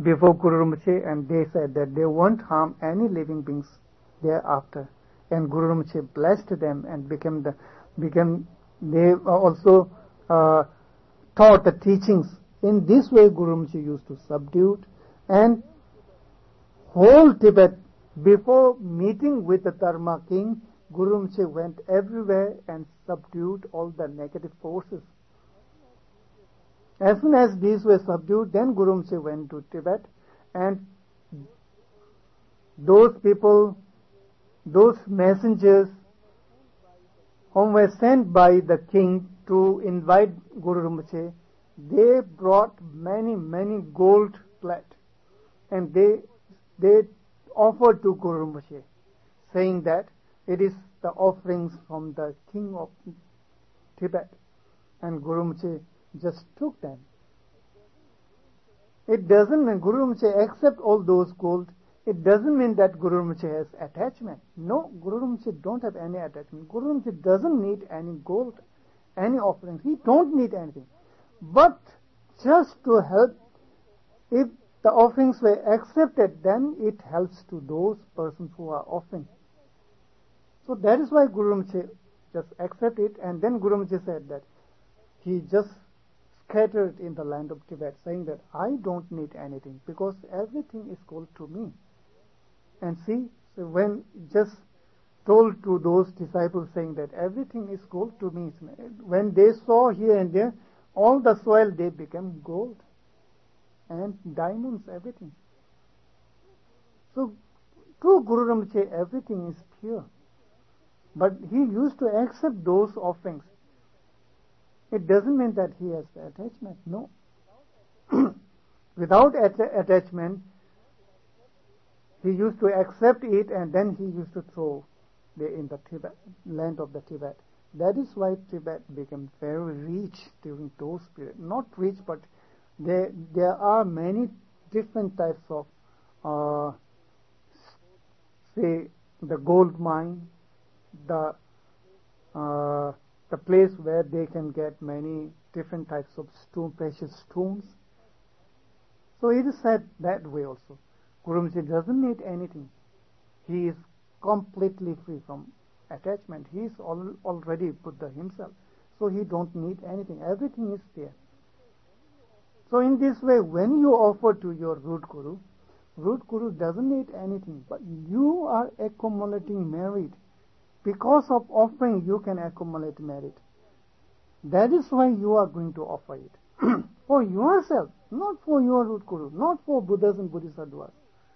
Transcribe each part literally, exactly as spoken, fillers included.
before Guru Rinpoche, and they said that they won't harm any living beings thereafter. And Guru Rinpoche blessed them and became the became they also uh, taught the teachings. In this way, Guru Rinpoche used to subdue it, and whole Tibet, before meeting with the Dharma king, Guru Rinpoche went everywhere and subdued all the negative forces. As soon as these were subdued, then Guru Rinpoche went to Tibet, and those people, those messengers whom were sent by the king to invite Guru Rinpoche, they brought many, many gold plate, and they they offered to Guru Rinpoche, saying that it is the offerings from the king of Tibet. And Guru Rinpoche just took them. It doesn't mean Guru Rinpoche accept all those gold. It doesn't mean that Guru Rinpoche has attachment. No, Guru Rinpoche don't have any attachment. Guru Rinpoche doesn't need any gold, any offerings. He don't need anything. But just to help, if the offerings were accepted, then it helps to those persons who are offering. So that is why Guru Rinpoche just accepted it, and then Guru Rinpoche said that he just scattered in the land of Tibet, saying that I don't need anything because everything is gold to me. And see, so when just told to those disciples saying that everything is gold to me, when they saw here and there, all the soil, they became gold and diamonds, everything. So to Guru Rinpoche, everything is pure. But he used to accept those offerings. It doesn't mean that he has attachment. No. Without att- attachment, he used to accept it, and then he used to throw the, in the Tibet, land of the Tibet. That is why Tibet became very rich during those periods. Not rich, but there there are many different types of, uh, say, the gold mine, the uh, the place where they can get many different types of stone, precious stones. So it is said that way also. Guru Rinpoche doesn't need anything. He is completely free from attachment. He is al- already Buddha himself. So he don't need anything. Everything is there. So in this way, when you offer to your root Guru, root Guru doesn't need anything, but you are accumulating merit. Because of offering, you can accumulate merit. That is why you are going to offer it. For yourself, not for your root Guru, not for Buddhas and Bodhisattvas.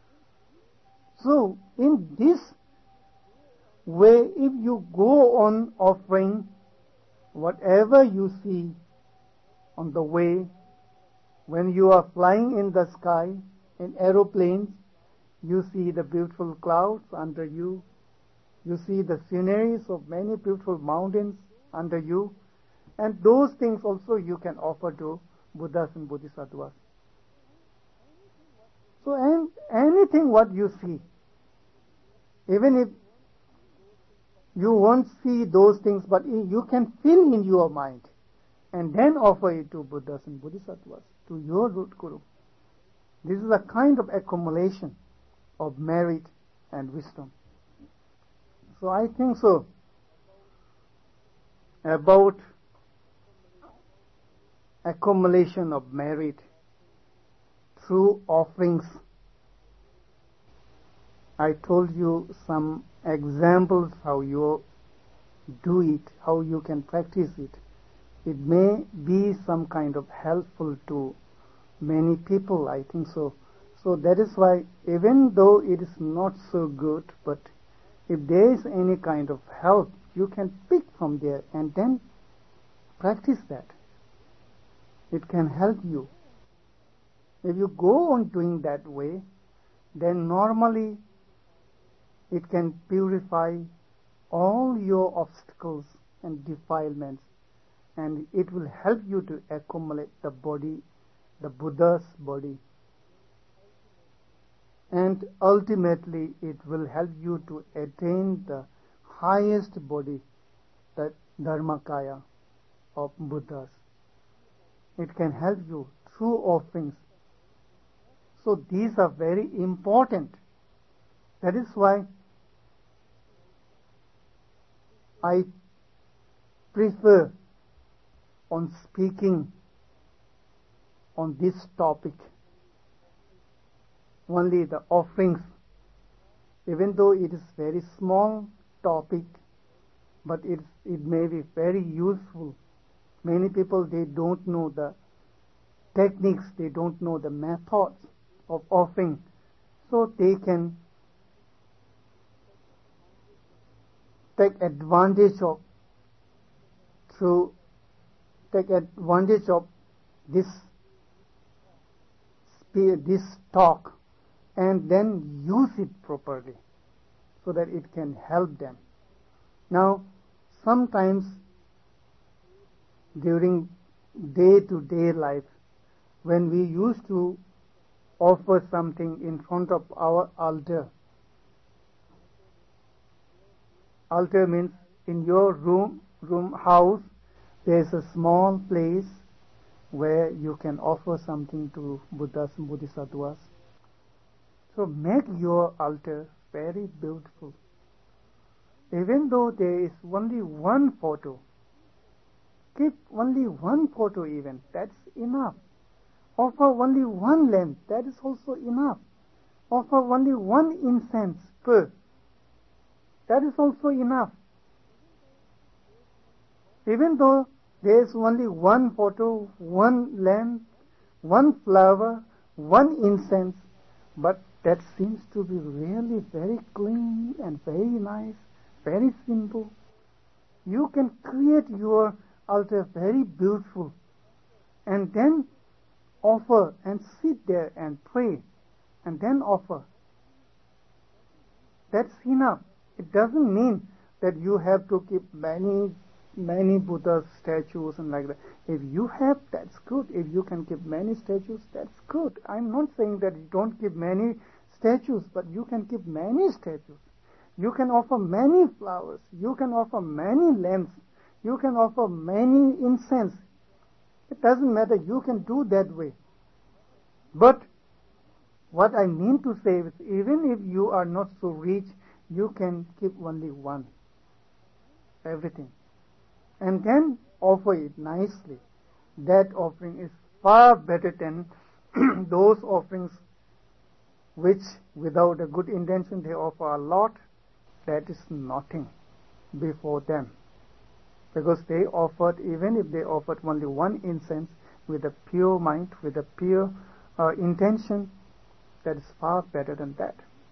So, in this way, if you go on offering whatever you see on the way, when you are flying in the sky, in aeroplanes, you see the beautiful clouds under you, you see the sceneries of many beautiful mountains under you, and those things also you can offer to Buddhas and Bodhisattvas. So, and anything what you see, even if you won't see those things, but you can feel in your mind, and then offer it to Buddhas and Bodhisattvas, to your root Guru. This is a kind of accumulation of merit and wisdom. So I think so about accumulation of merit through offerings. I told you some examples how you do it, how you can practice it. It may be some kind of helpful to many people, I think so. So that is why, even though it is not so good, but if there is any kind of help, you can pick from there and then practice that. It can help you. If you go on doing that way, then normally it can purify all your obstacles and defilements, and it will help you to accumulate the body, the Buddha's body. And ultimately it will help you to attain the highest body, the Dharmakaya of Buddhas. It can help you through offerings. So these are very important. That is why I prefer on speaking on this topic only the offerings, even though it is very small topic, but it it may be very useful. Many people, they don't know the techniques, they don't know the methods of offering, so they can take advantage of through take advantage of this this talk and then use it properly so that it can help them. Now, sometimes during day-to-day life, when we used to offer something in front of our altar, altar means in your room, room house, there is a small place where you can offer something to Buddhas and Bodhisattvas. So make your altar very beautiful. Even though there is only one photo, keep only one photo even, that's enough. Offer only one lamp, that is also enough. Offer only one incense per, that is also enough. Even though there is only one photo, one lamp, one flower, one incense, but that seems to be really very clean and very nice, very simple. You can create your altar very beautiful and then offer and sit there and pray and then offer. That's enough. It doesn't mean that you have to keep many many Buddha statues and like that. If you have, that's good. If you can keep many statues, that's good. I'm not saying that you don't keep many statues, but you can keep many statues. You can offer many flowers. You can offer many lamps. You can offer many incense. It doesn't matter. You can do that way. But what I mean to say is, even if you are not so rich, you can keep only one. Everything. And then offer it nicely. That offering is far better than those offerings which, without a good intention, they offer a lot. That is nothing before them. Because they offered, even if they offered only one incense with a pure mind, with a pure uh, intention, that is far better than that.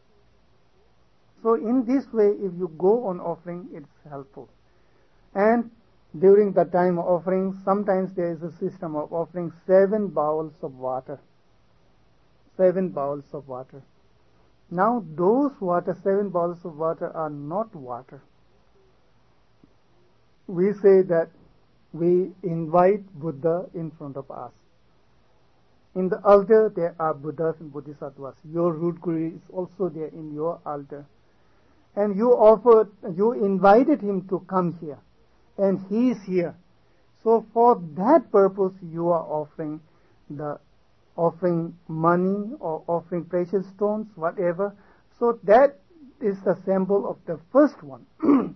So in this way, if you go on offering, it's helpful. And during the time of offering, sometimes there is a system of offering seven bowls of water. Seven bowls of water. Now those water, seven bowls of water are not water. We say that we invite Buddha in front of us. In the altar there are Buddhas and Bodhisattvas. Your root guru is also there in your altar. And you offered, you invited him to come here. And he is here. So for that purpose you are offering the offering money or offering precious stones, whatever. So that is the symbol of the first one.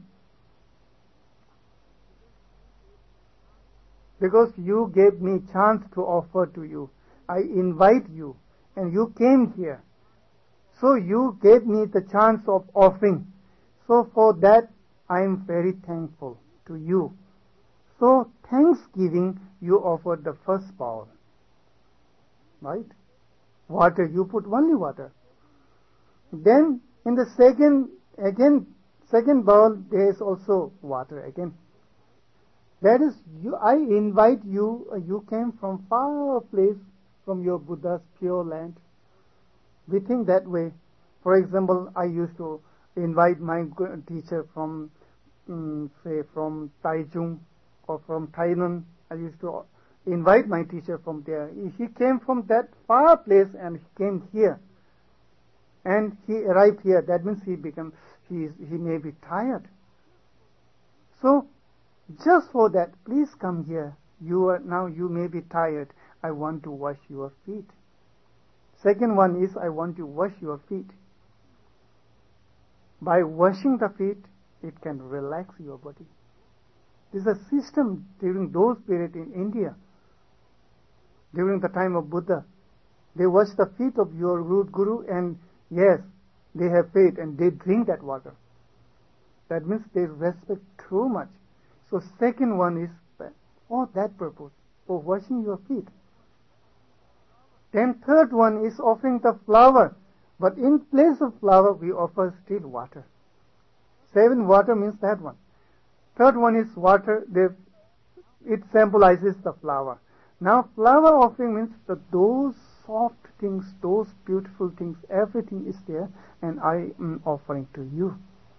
Because you gave me chance to offer to you. I invite you and you came here. So you gave me the chance of offering. So for that I am very thankful to you. So thanksgiving, you offered the first bowl. Right? Water, you put only water. Then in the second, again, second bowl, there is also water again. That is, you, I invite you, uh, you came from far place, from your Buddha's pure land. We think that way. For example, I used to invite my teacher from, um, say, from Taichung or from Thailand. I used to invite my teacher from there. He came from that far place and he came here. And he arrived here. That means he become, he, is, he may be tired. So, just for that, please come here. You are now, you may be tired. I want to wash your feet. Second one is, I want to wash your feet. By washing the feet, it can relax your body. This is a system during those periods in India. During the time of Buddha, they wash the feet of your root guru, and yes, they have faith and they drink that water. That means they respect too much. So second one is for that purpose, for washing your feet. Then third one is offering the flower, but in place of flower we offer still water. Seven water means that one. Third one is water. They, it symbolizes the flower. Now flower offering means that those soft things, those beautiful things, everything is there, and I am offering to you.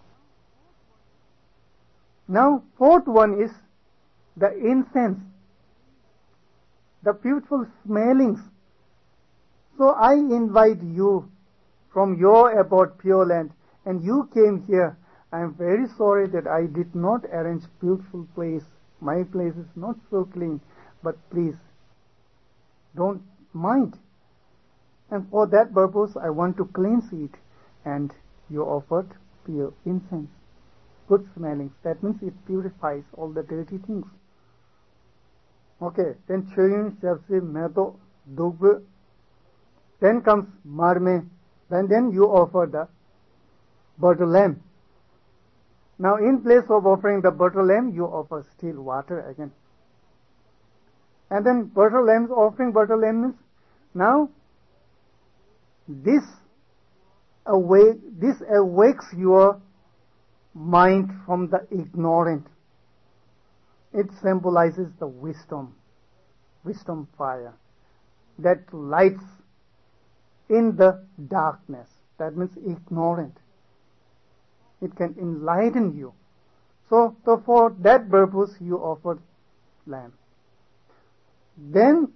Now fourth one is the incense, the beautiful smellings. So I invite you from your abode Pure Land, and you came here. I am very sorry that I did not arrange beautiful place. My place is not so clean, but please don't mind. And for that purpose, I want to cleanse it. And you offered pure incense, good smelling. That means it purifies all the dirty things. Okay, then Choyun, Shabsi, Meto, Dugbe. Then comes Marme. And then you offer the butter lamb. Now in place of offering the butter lamb, you offer still water again. And then butter lamb, offering butter lamb means, now this awake, this awakes your mind from the ignorant. It symbolizes the wisdom, wisdom fire that lights in the darkness. That means ignorant. It can enlighten you. So, so for that purpose you offer lamb. Then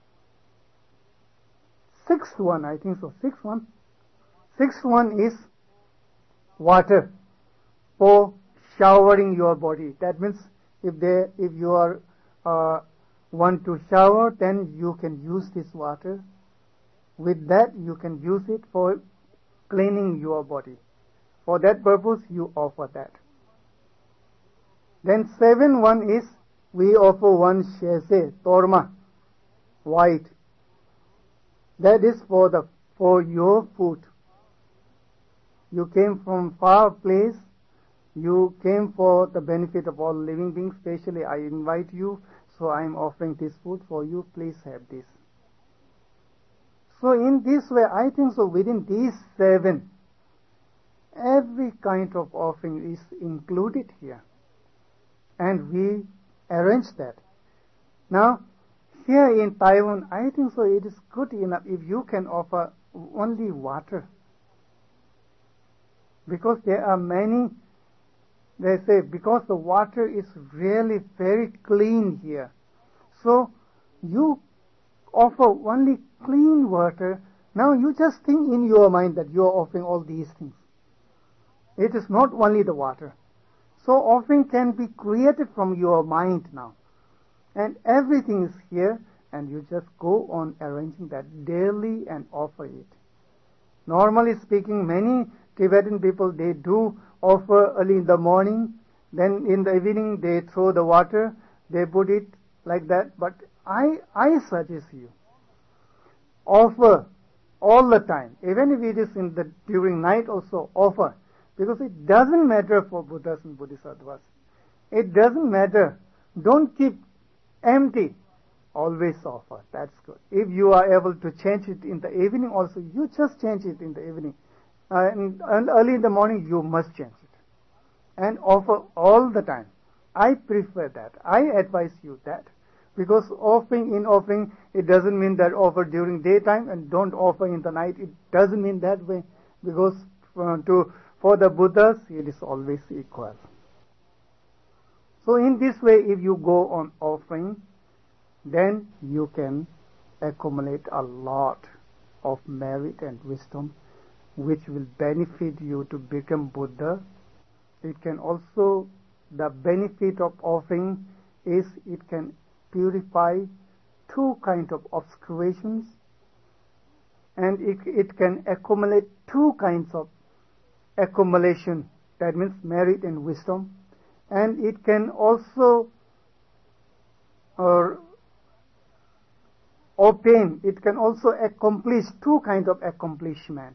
sixth one, I think so, sixth one. Sixth one is water for showering your body. That means if they, if you are uh, want to shower, then you can use this water. With that, you can use it for cleaning your body. For that purpose, you offer that. Then seven one is, we offer one shese, torma, white. That is for the for your food. You came from far place. You came for the benefit of all living beings. Especially, I invite you. So I am offering this food for you. Please have this. So in this way, I think so within these seven, every kind of offering is included here. And we arrange that. Now, here in Taiwan, I think so it is good enough if you can offer only water. Because there are many, they say, because the water is really very clean here. So, you offer only clean water. Now you just think in your mind that you are offering all these things. It is not only the water. So offering can be created from your mind now. And everything is here, and you just go on arranging that daily and offer it. Normally speaking, many Tibetan people, they do offer early in the morning, then in the evening they throw the water, they put it like that. But I, I suggest you, offer all the time, even if it is in the during night also, offer. Because it doesn't matter for Buddhas and Bodhisattvas. It doesn't matter. Don't keep empty. Always offer. That's good. If you are able to change it in the evening also, you just change it in the evening. Uh, and, and early in the morning, you must change it. And offer all the time. I prefer that. I advise you that. Because offering in offering, it doesn't mean that offer during daytime and don't offer in the night. It doesn't mean that way. Because uh, to for the Buddhas, it is always equal. So in this way, if you go on offering, then you can accumulate a lot of merit and wisdom which will benefit you to become Buddha. It can also, the benefit of offering is it can purify two kinds of obscurations. and it, it can accumulate two kinds of accumulation, that means merit and wisdom, and it can also or obtain, it can also accomplish two kinds of accomplishment.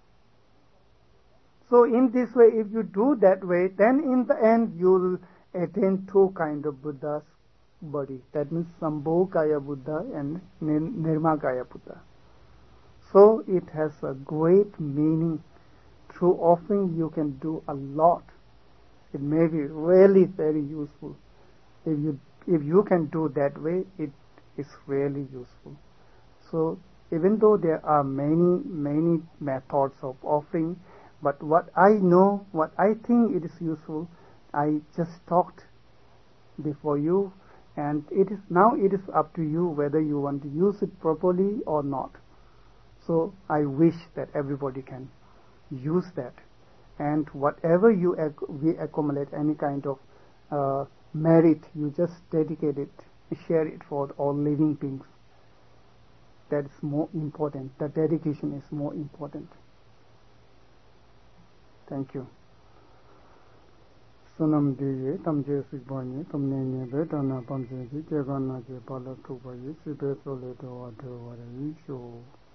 So in this way, if you do that way, then in the end you will attain two kinds of Buddha's body. That means Sambhogakaya Buddha and Nirmanakaya Buddha. So it has a great meaning. Through offering you can do a lot. It may be really very useful. If you if you can do that way, it is really useful. So even though there are many many methods of offering, but what I know, what I think it is useful, I just talked before you, and it is now it is up to you whether you want to use it properly or not. So I wish that everybody can use that, and whatever you acc- we accumulate, any kind of uh, merit, you just dedicate it, share it for all living beings. That is more important. The dedication is more important. Thank you. Sonam diye tamje sikbani tamne ne be dana pamje ji jagana je pala thubari sibe sole do adho wari sho